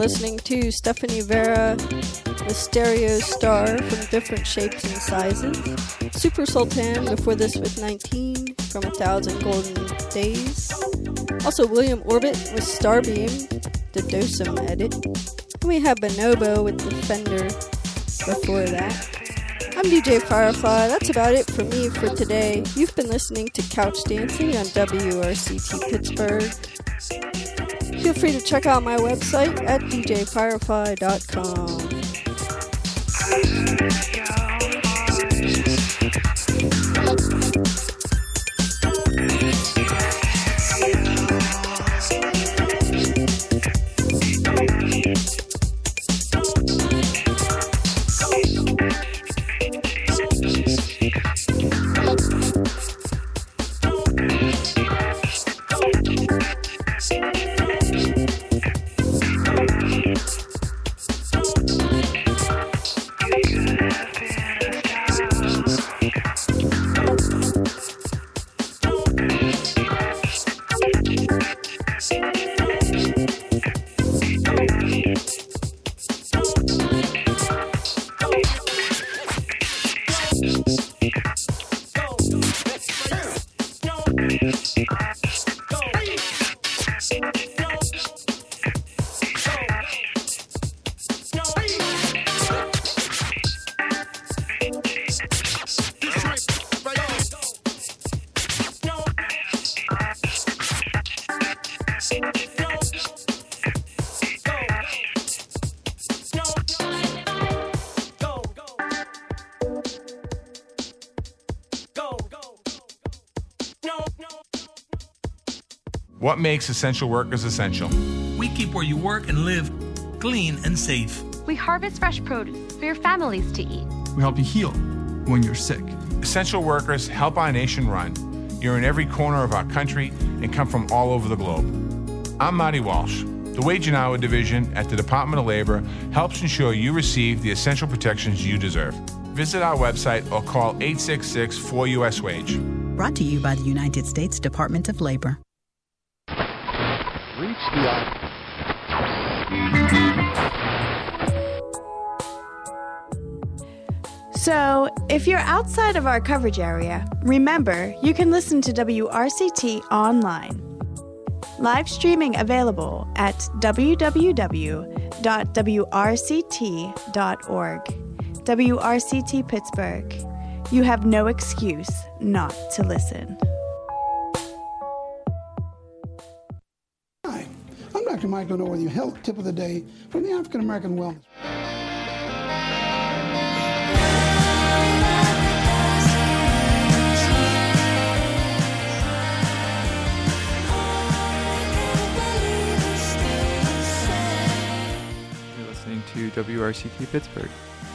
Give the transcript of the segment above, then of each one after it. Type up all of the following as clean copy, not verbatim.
listening to Stephanie Vera, the Stereo Star from Different Shapes and Sizes. Super Sultan before this with 19 from 1,000 Golden Days. Also William Orbit with Starbeam, the Dosum edit. And we have Bonobo with Defender before that. I'm DJ Firefly. That's about it for me for today. You've been listening to Couch Dancing on WRCT Pittsburgh. Feel free to check out my website at djfirefly.com. What makes essential workers essential? We keep where you work and live clean and safe. We harvest fresh produce for your families to eat. We help you heal when you're sick. Essential workers help our nation run. You're in every corner of our country and come from all over the globe. I'm Marty Walsh. The Wage and Hour Division at the Department of Labor helps ensure you receive the essential protections you deserve. Visit our website or call 866-4US-WAGE. Brought to you by the United States Department of Labor. Reach the So, if you're outside of our coverage area, remember you can listen to WRCT online. Live streaming available at www.wrct.org. WRCT Pittsburgh. You have no excuse not to listen. Hi, I'm Dr. Michael North, your health tip of the day from the African American Wellness. You're listening to WRCT Pittsburgh.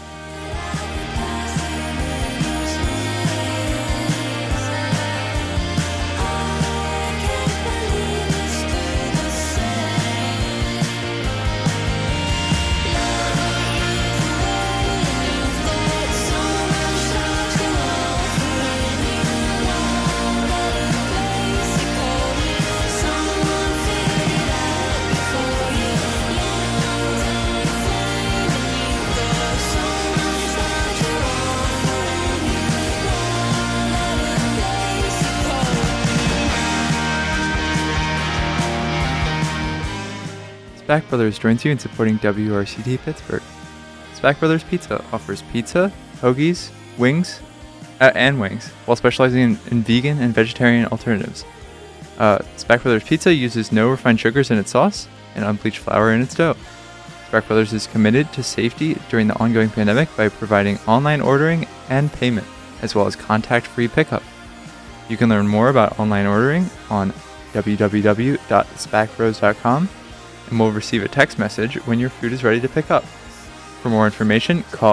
Spack Brothers joins you in supporting WRCT Pittsburgh. Spack Brothers Pizza offers pizza, hoagies, wings, while specializing in vegan and vegetarian alternatives. Spack Brothers Pizza uses no refined sugars in its sauce and unbleached flour in its dough. Spack Brothers is committed to safety during the ongoing pandemic by providing online ordering and payment, as well as contact-free pickup. You can learn more about online ordering on www.spackbros.com and will receive a text message when your food is ready to pick up. For more information, call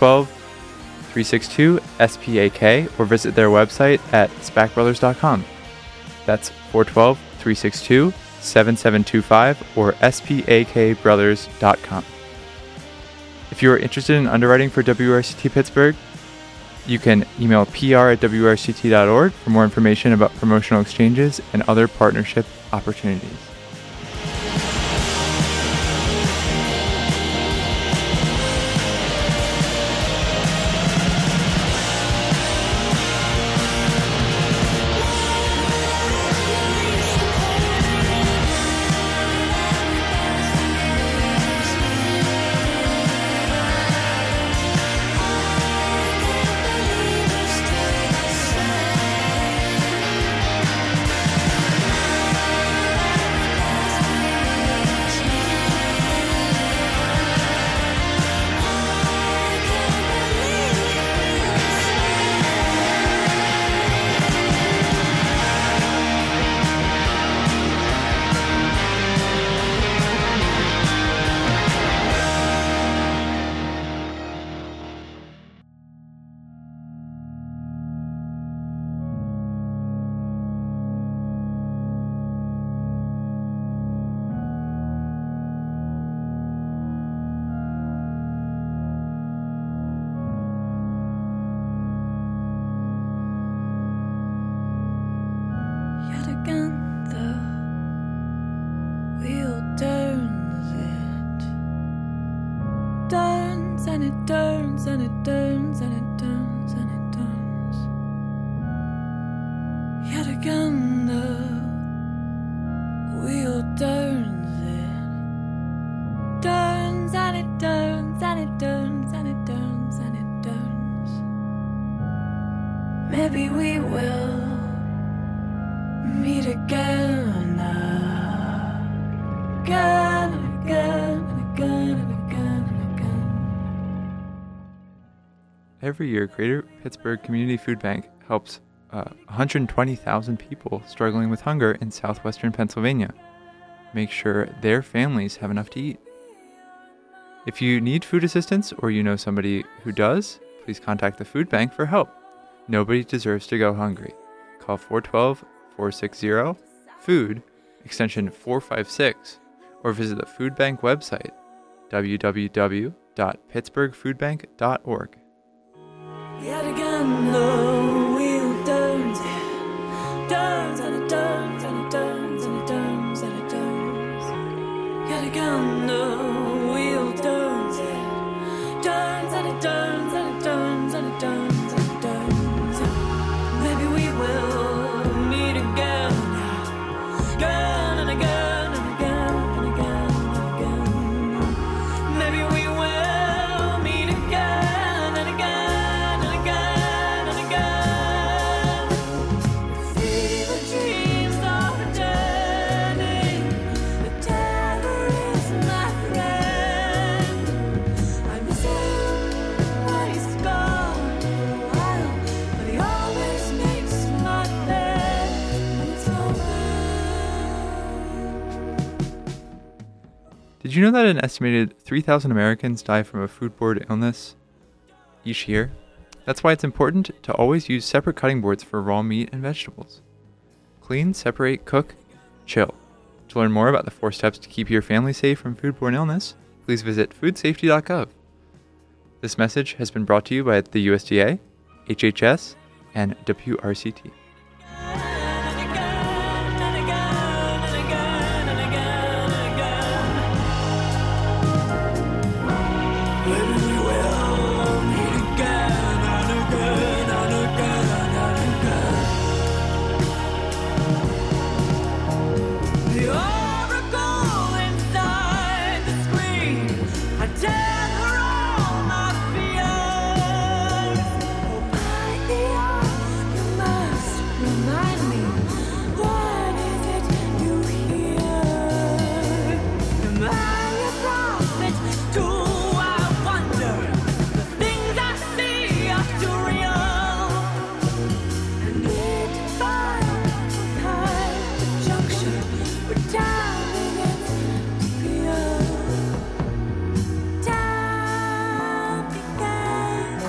412-362-SPAK or visit their website at spackbrothers.com. That's 412-362-7725 or spakbrothers.com. If you are interested in underwriting for WRCT Pittsburgh, you can email pr@wrct.org for more information about promotional exchanges and other partnership opportunities. turns and it turns and it turns and it turns and it turns. Yet again the wheel turns, it turns and it turns and it turns and it turns and it turns. Maybe we will meet again, again and again and again and again and again. Every year, Greater Pittsburgh Community Food Bank helps 120,000 people struggling with hunger in southwestern Pennsylvania make sure their families have enough to eat. If you need food assistance or you know somebody who does, please contact the food bank for help. Nobody deserves to go hungry. Call 412-460-FOOD, extension 456, or visit the food bank website, www.pittsburghfoodbank.org. Yet again the wheel turns, turns and it turns and it turns and it turns and it turns. Yet again the wheel turns, turns and it turns and it turns and it turns and it turns. Maybe we will meet again, again and again and again and again and again. Maybe we will meet again and again and again and again. See the dreams are returning. The terror is my friend. I miss him when he's gone for a while, but he always makes my bed when it's over. Did you know that an estimated 3,000 Americans die from a foodborne illness each year? That's why it's important to always use separate cutting boards for raw meat and vegetables. Clean, separate, cook, chill. To learn more about the 4 steps to keep your family safe from foodborne illness, please visit foodsafety.gov. This message has been brought to you by the USDA, HHS, and WRCT. The oracle inside the screen, I tether all my fears. Oh, by the hour, you must remind me, what is it you hear? Am I a prophet? Do I wonder? The things I see are too real. I need to find some kind of junction where time begins to feel. Time begins.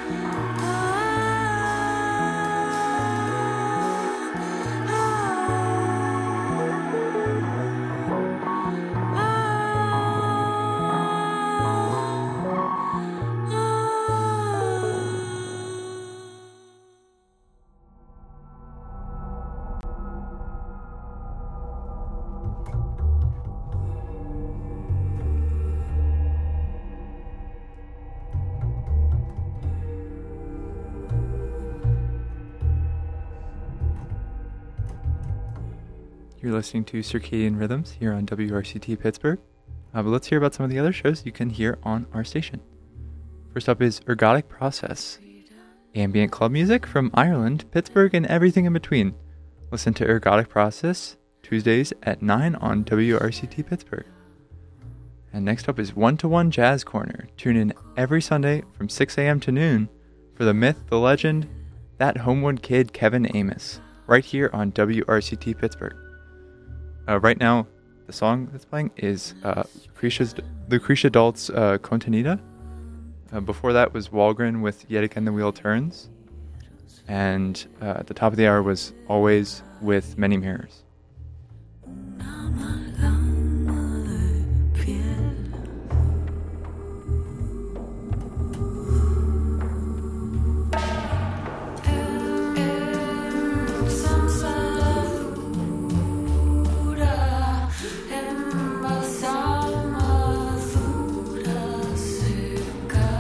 You're listening to Circadian Rhythms here on WRCT Pittsburgh. But let's hear about some of the other shows you can hear on our station. First up is Ergodic Process, ambient club music from Ireland, Pittsburgh, and everything in between. Listen to Ergodic Process Tuesdays at 9 on WRCT Pittsburgh. And next up is One to One Jazz Corner. Tune in every Sunday from 6 a.m. to noon for the myth, the legend, that Homewood kid Kevin Amos, right here on WRCT Pittsburgh. Right now, the song that's playing is Lucretia Dalt's Contenida. Before that was Walgren with Yet Again the Wheel Turns. And at the top of the hour was Always with Many Mirrors. Emma Sama Fuda Sika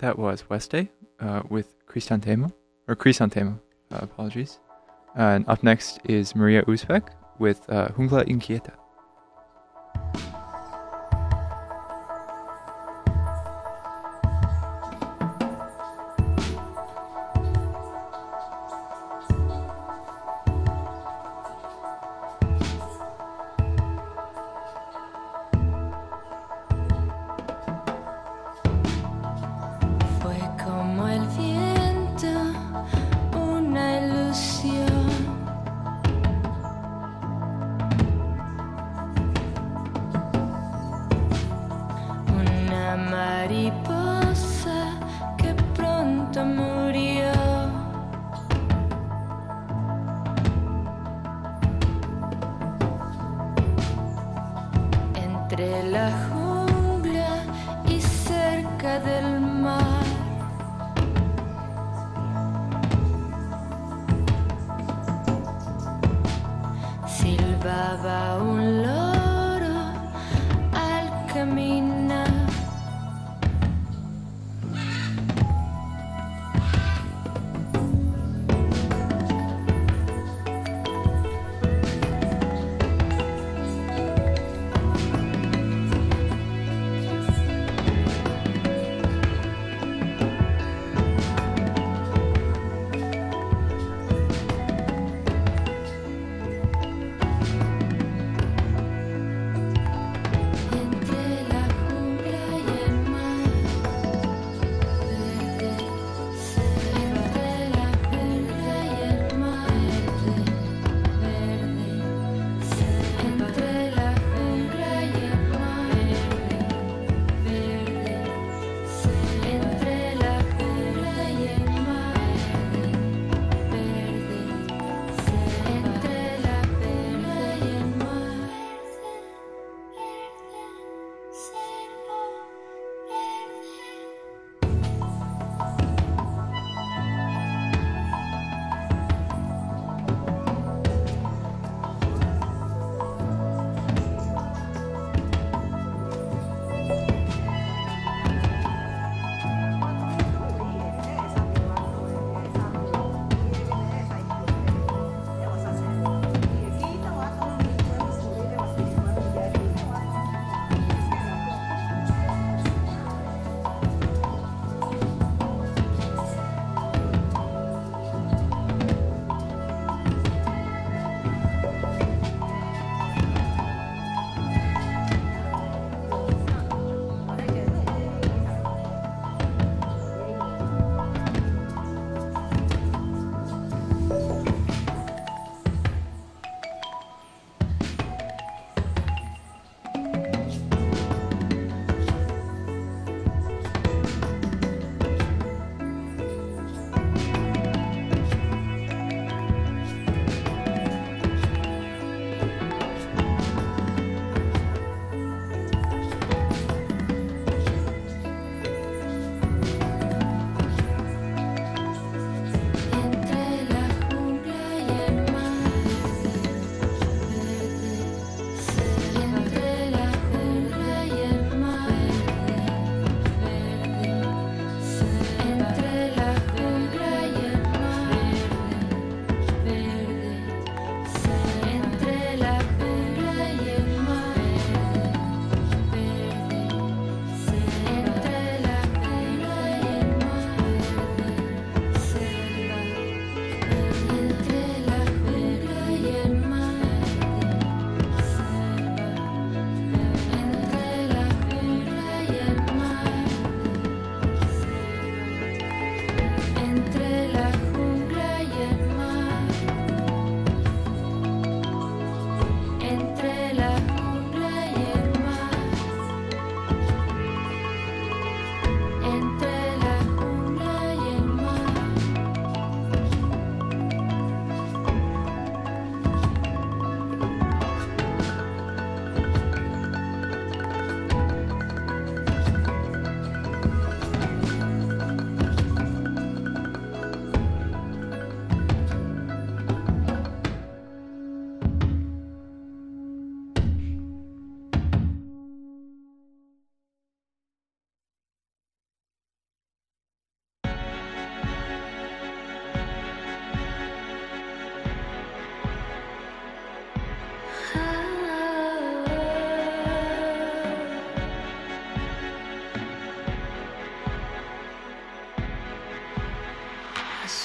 that was Weste with Crisantemo. Apologies. And up next is Maria Uzbek with Jungla Inquieta.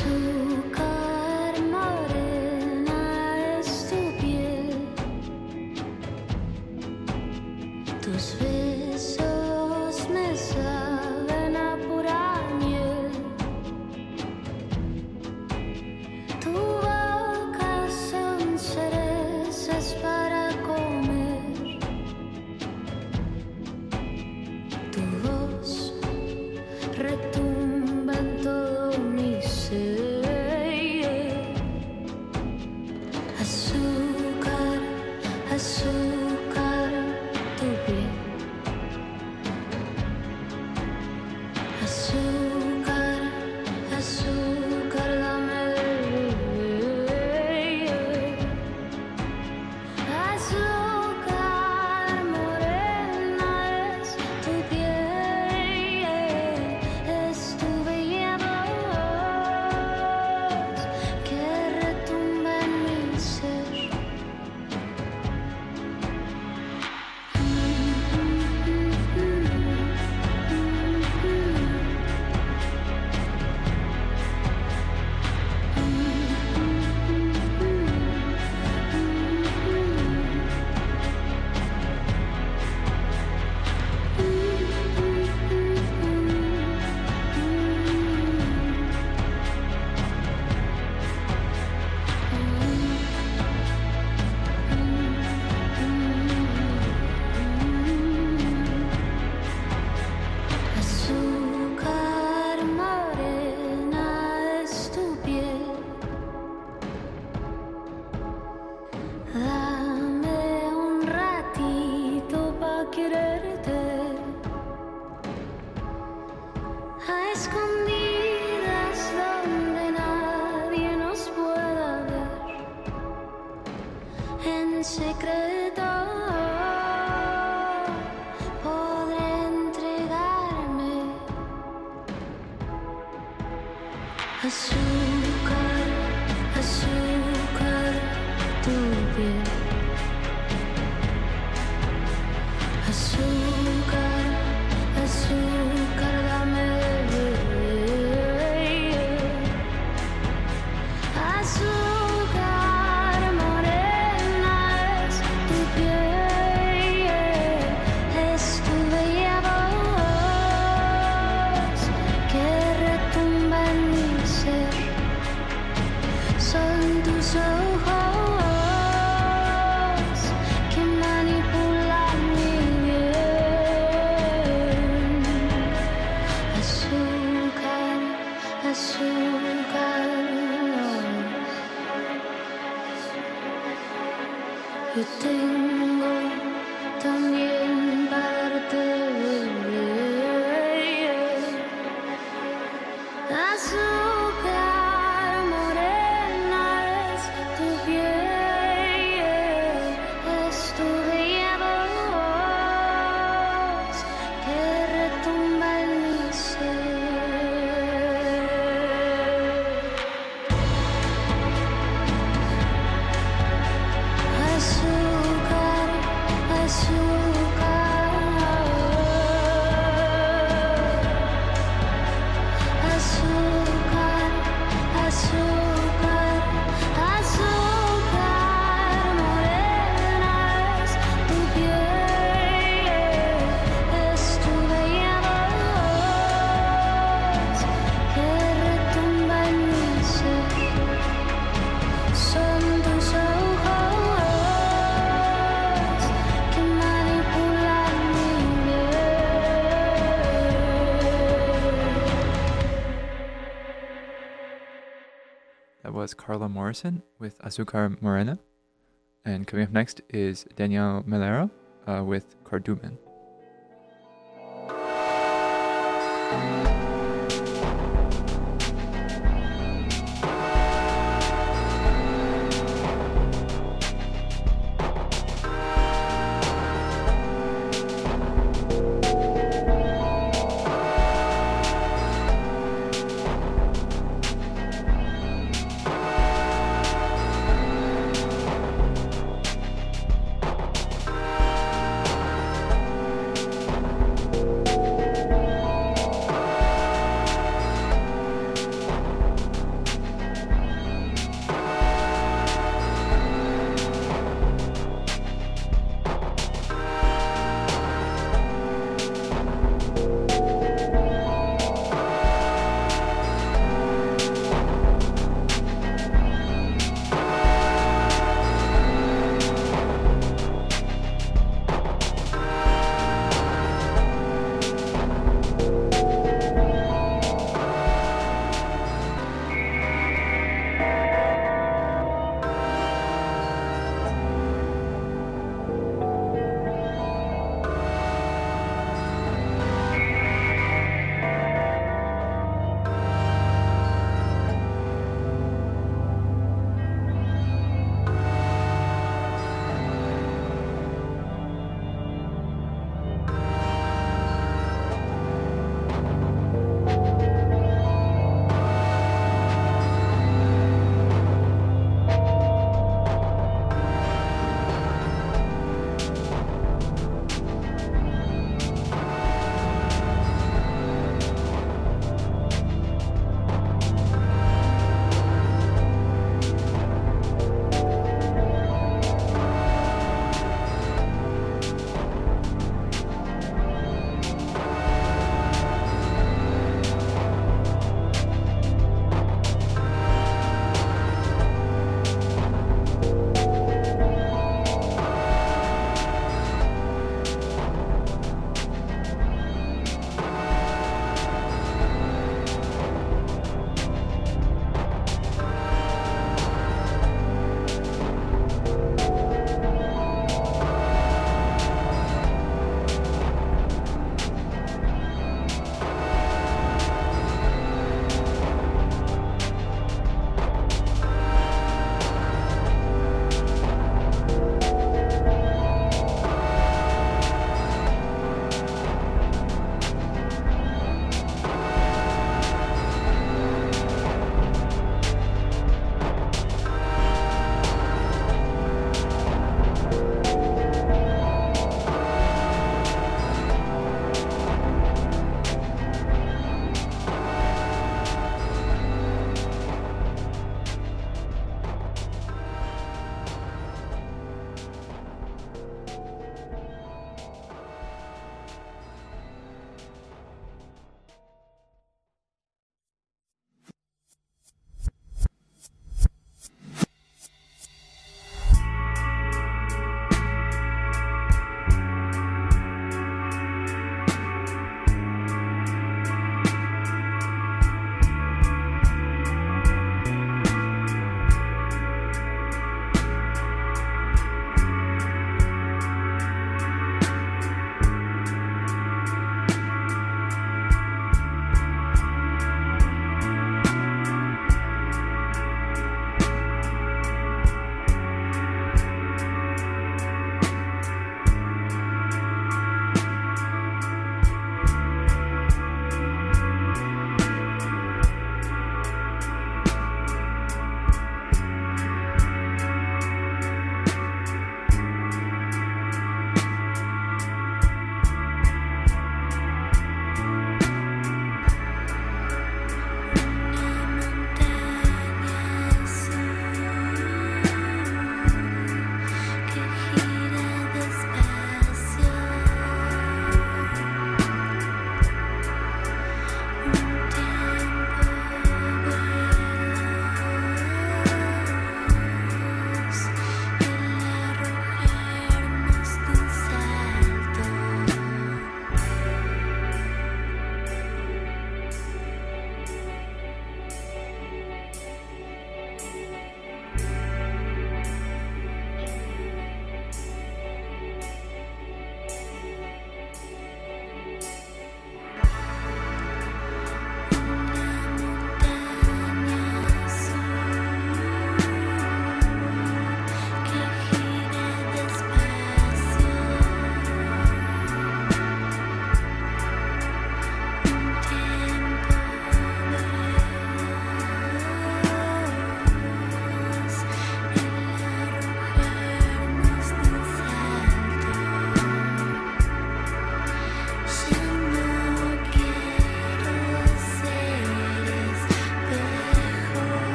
Azúcar morena es tu piel, tus besos me saben a pura miel, tu boca son cerezas para comer, tu voz retumba en todo mi ser. Azúcar, azúcar, tu piel. Azúcar, azúcar, dame de beber. Azúcar morena es tu piel, es tu bella voz que retumba en mi ser. Azúcar morena es tu piel, dame un ratito pa' quererte, a escondidas donde nadie nos pueda ver, en secreto podré entregarme. Azúcar, azúcar, tu piel. Azúcar, azúcar, dame de beber. Azúcar morena es tu piel, es tu bella voz que retumba en mi ser. Son tus ojos que manipulan mi bien. Azúcar, azúcar. Yo tengo también para darte beber. Azúcar morena es tu piel, es tu bella voz que retumba en mi ser. Azúcar, azúcar. Azúcar, azúcar, azúcar morena es tu piel, es tu bella voz que retumba en mi ser. Son tus ojos que manipulan mi That was Carla Morrison with Azúcar Morena. And coming up next is Danielle Melero with Cardumen.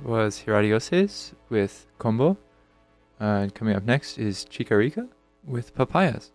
was Hiradioses with Combo. And coming up next is Chica with Papayas.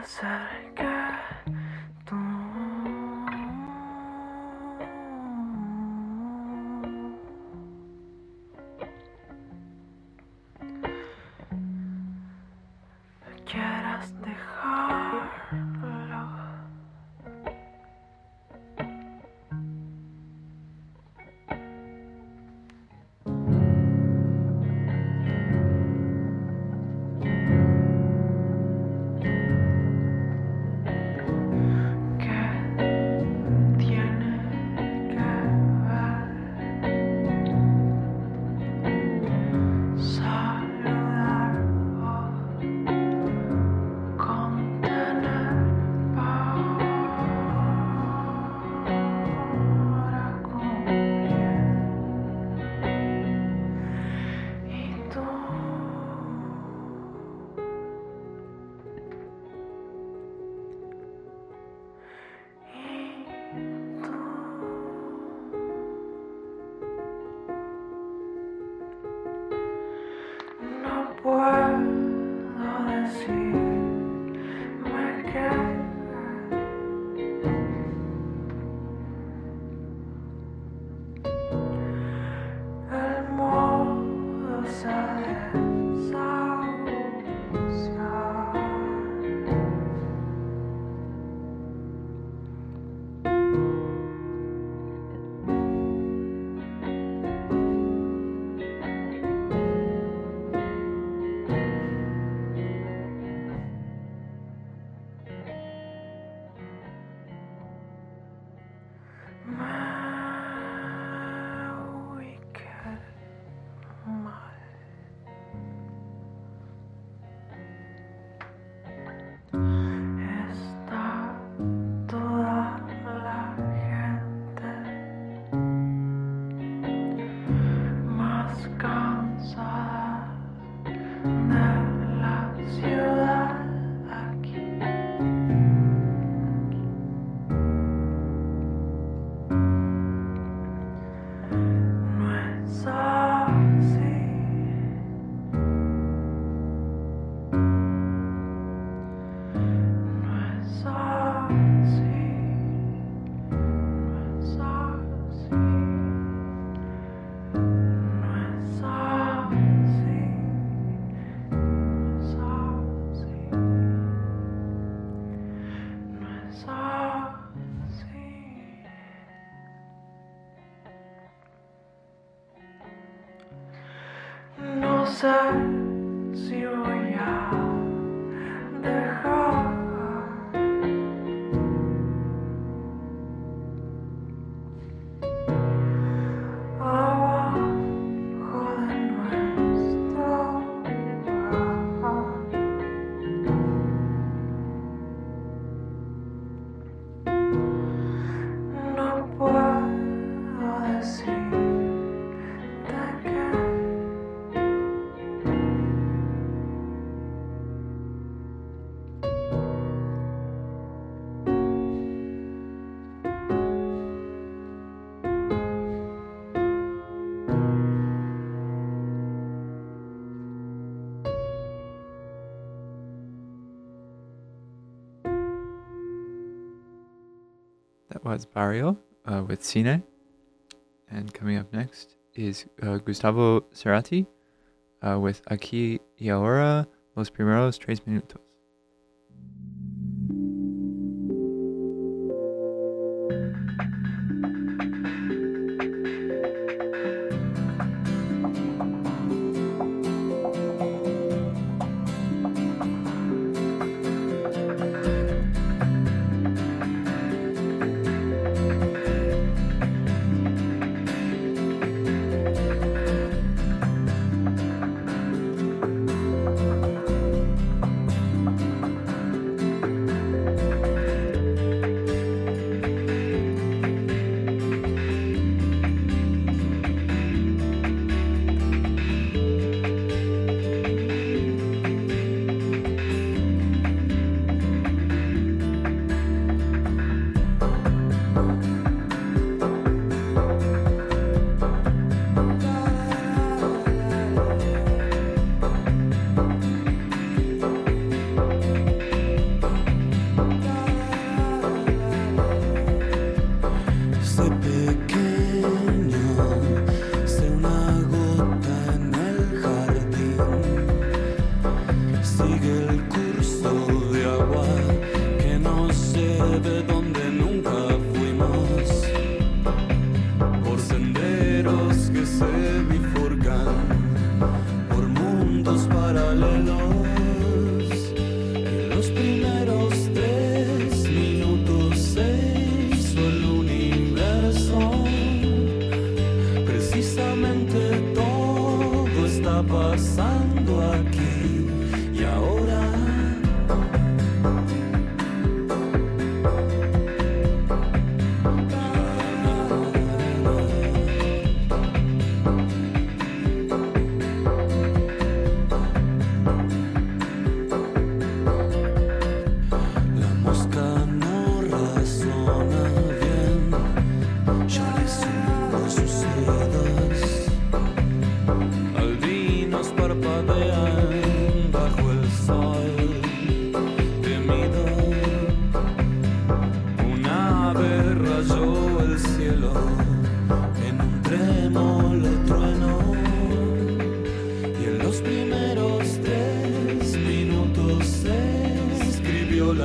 That was Barrio with Cine. And coming up next is Gustavo Cerati with Aquí y Ahora, Los Primeros 3 Minutos.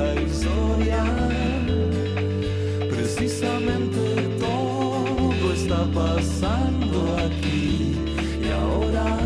la historia. Precisamente todo está pasando aquí y ahora.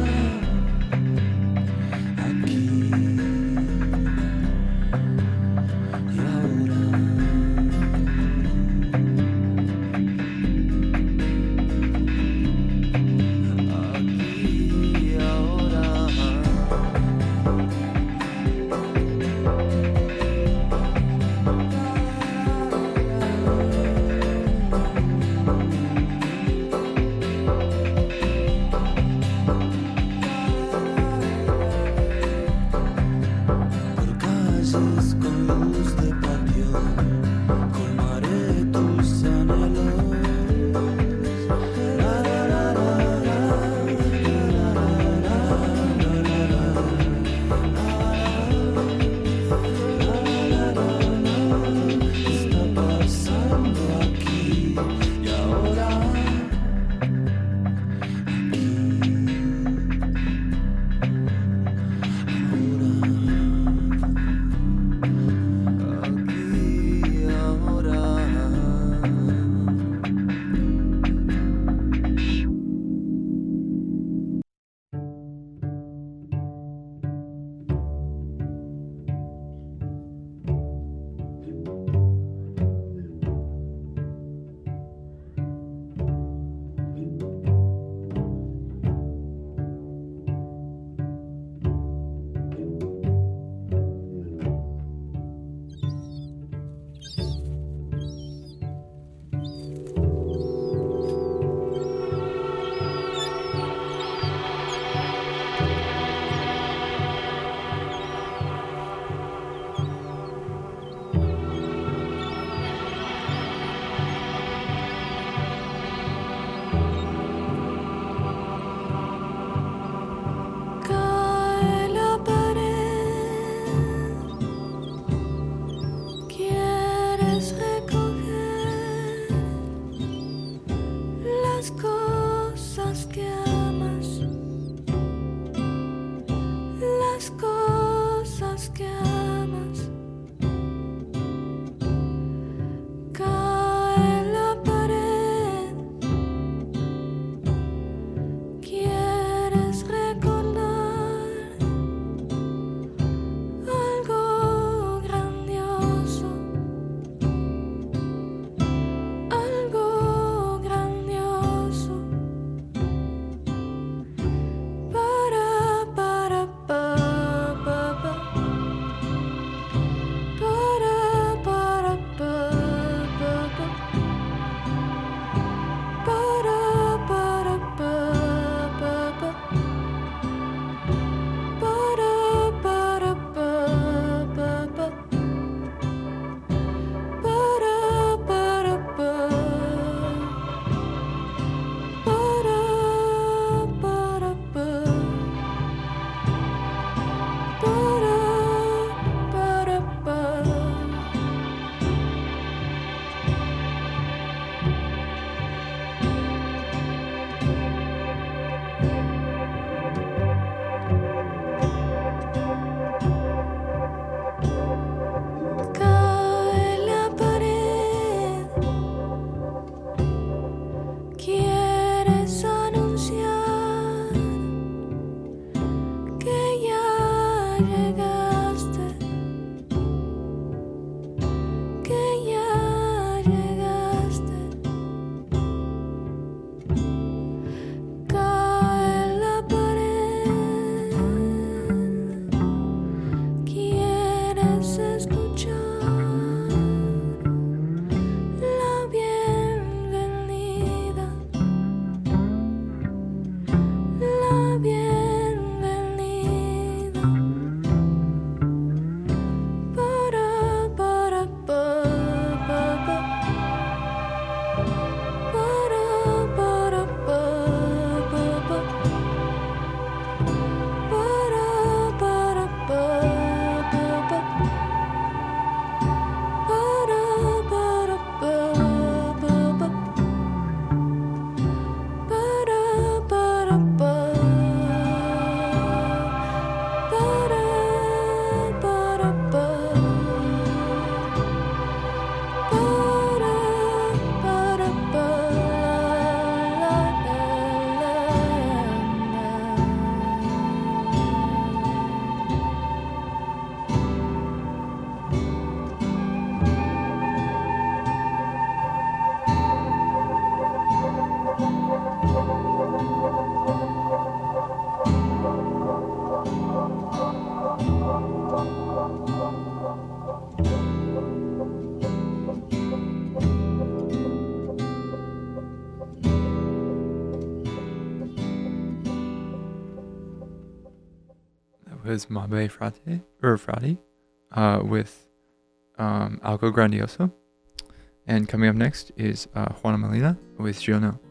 was Mabe Frati with Algo Grandioso. And coming up next is Juana Molina with Yo No.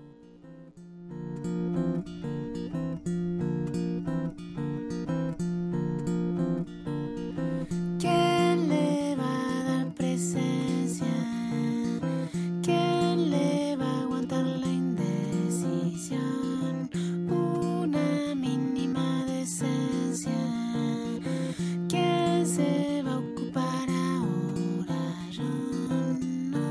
¿Quién le va a dar presencia? ¿Quién le va a aguantar la indecisión? Una mínima decencia. ¿Quién se va a ocupar ahora? Yo no.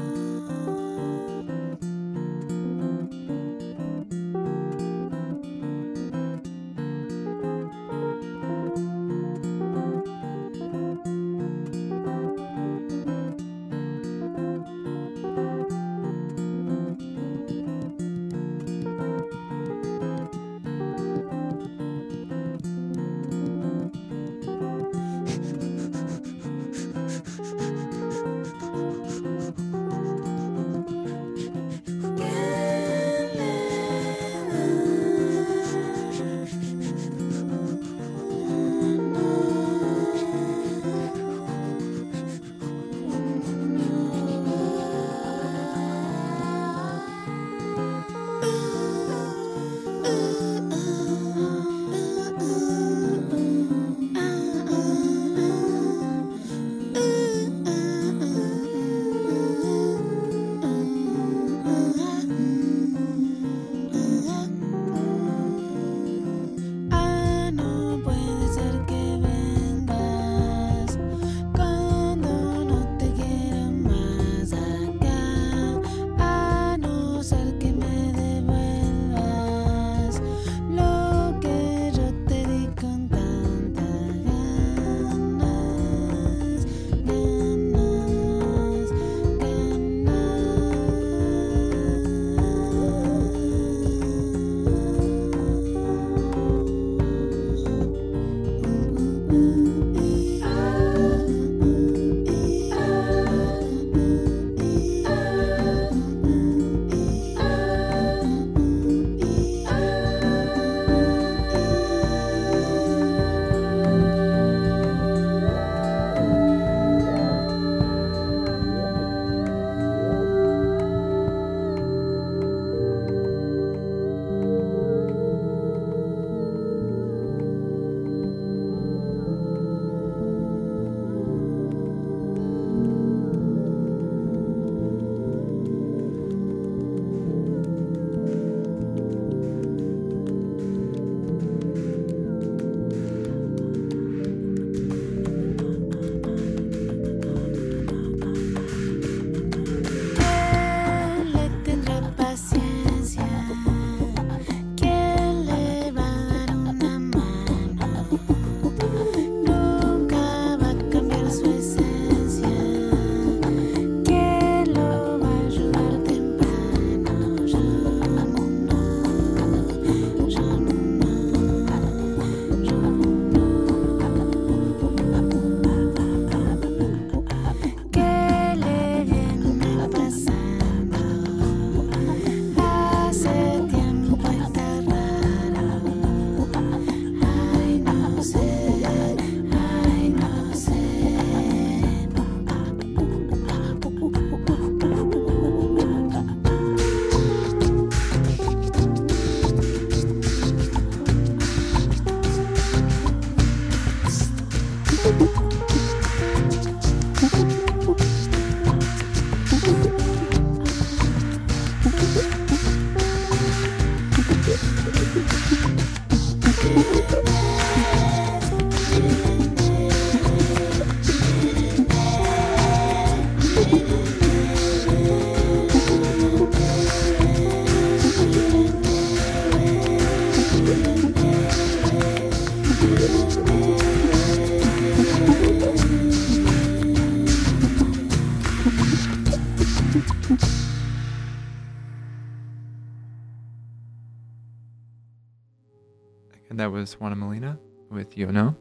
And that was Juana Molina with Yo No.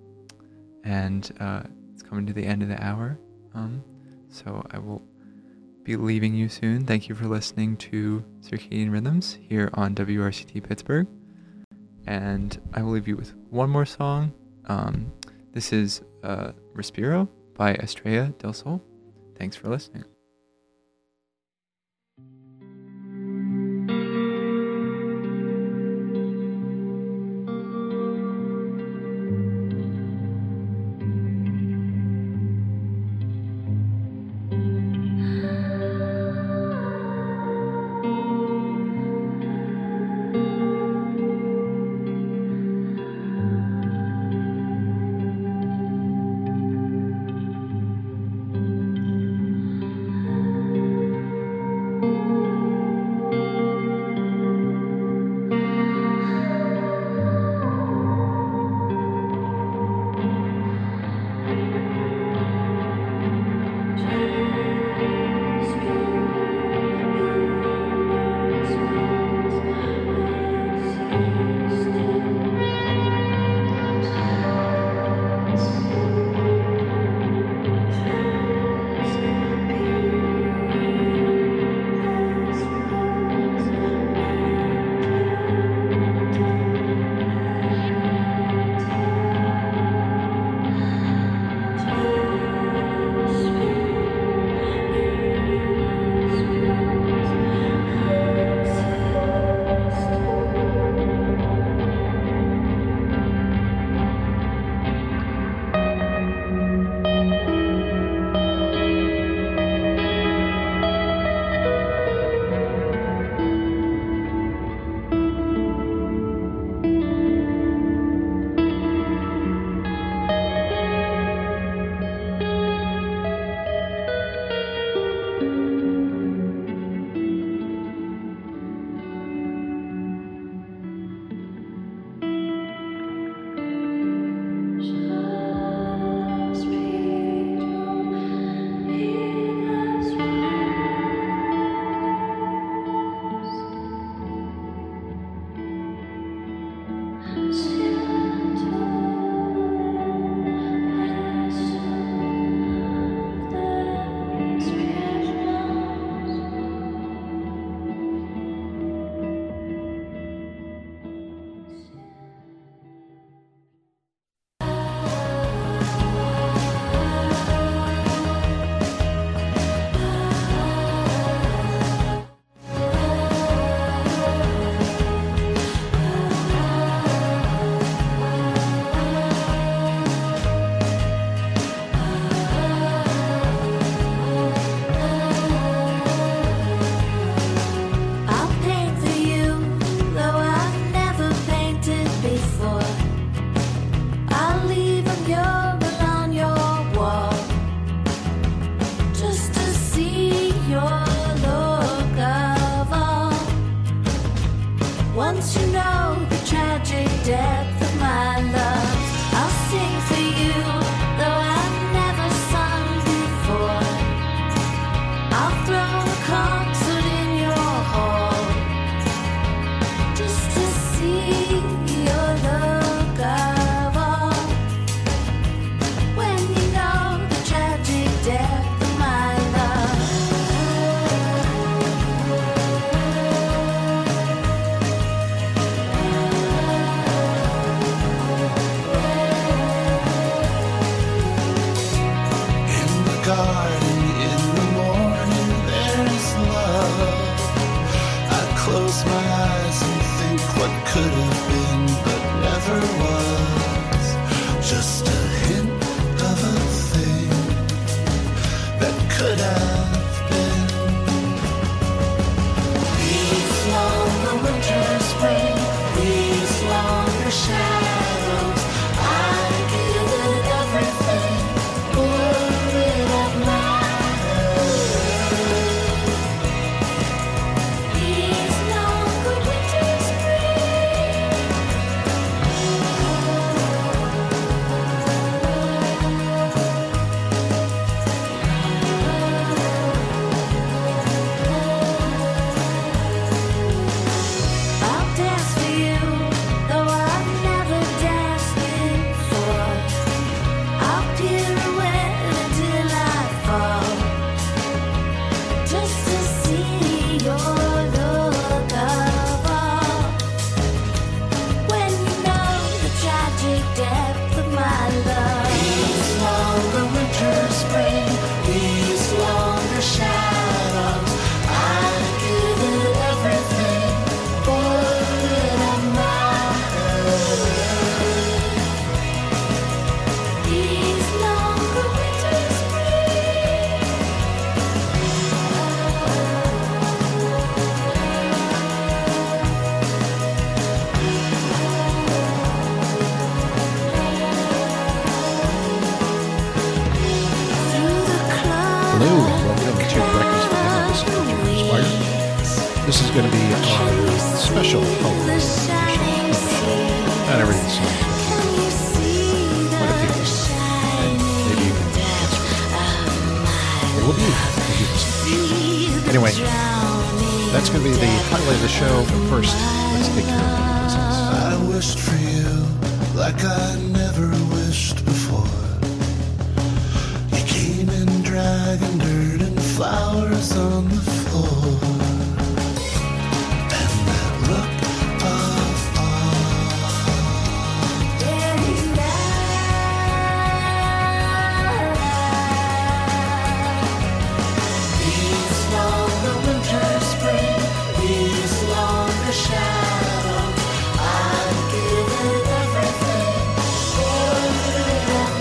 And it's coming to the end of the hour. So I will be leaving you soon. Thank you for listening to Circadian Rhythms here on WRCT Pittsburgh. And I will leave you with one more song This is Respiro by Estrella del Sol. Thanks for listening. Once you know the tragic depth of my love, I'll sing for you, though I've never sung before. I'll throw a concert in your hall, just to see your look of awe. When you know the tragic depth of my love. Garden in the morning, there is love. I close my eyes and think what could have been but never was. Just a hint of a thing that could have been. These longer winter, spring, these longer shadows, I give it everything. Hello, welcome to Breakfast for Dinner. This is DJ Chris Wire. This is going to be our special Halloween edition of the show. Not everything's so quite a few of them. And maybe you can guess what. It will be if you listen to the show. Anyway, that's going to be the highlight of the show. But first, let's take care of the business. I wished for you like I never wished before. You came in dragging dirt and flowers on the floor. And that look of these longer winter, spring, these longer shadows, I'd give it everything for you and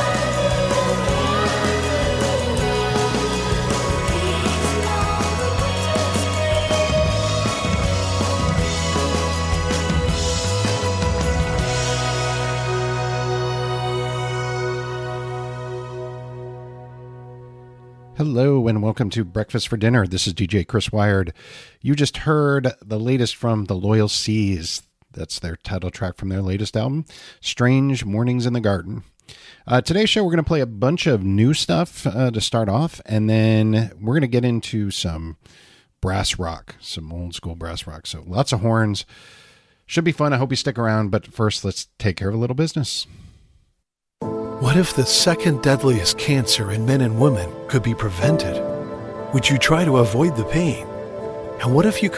Hello and welcome to Breakfast for Dinner. This is DJ Chris Wired. You just heard the latest from The Loyal Seas. That's their title track from their latest album, Strange Mornings in the Garden. Today's show, we're going to play a bunch of new stuff to start off, and then we're going to get into some brass rock, some old school brass rock. So lots of horns. Should be fun. I hope you stick around. But first, let's take care of a little business. What if the second deadliest cancer in men and women could be prevented? Would you try to avoid the pain? And what if you could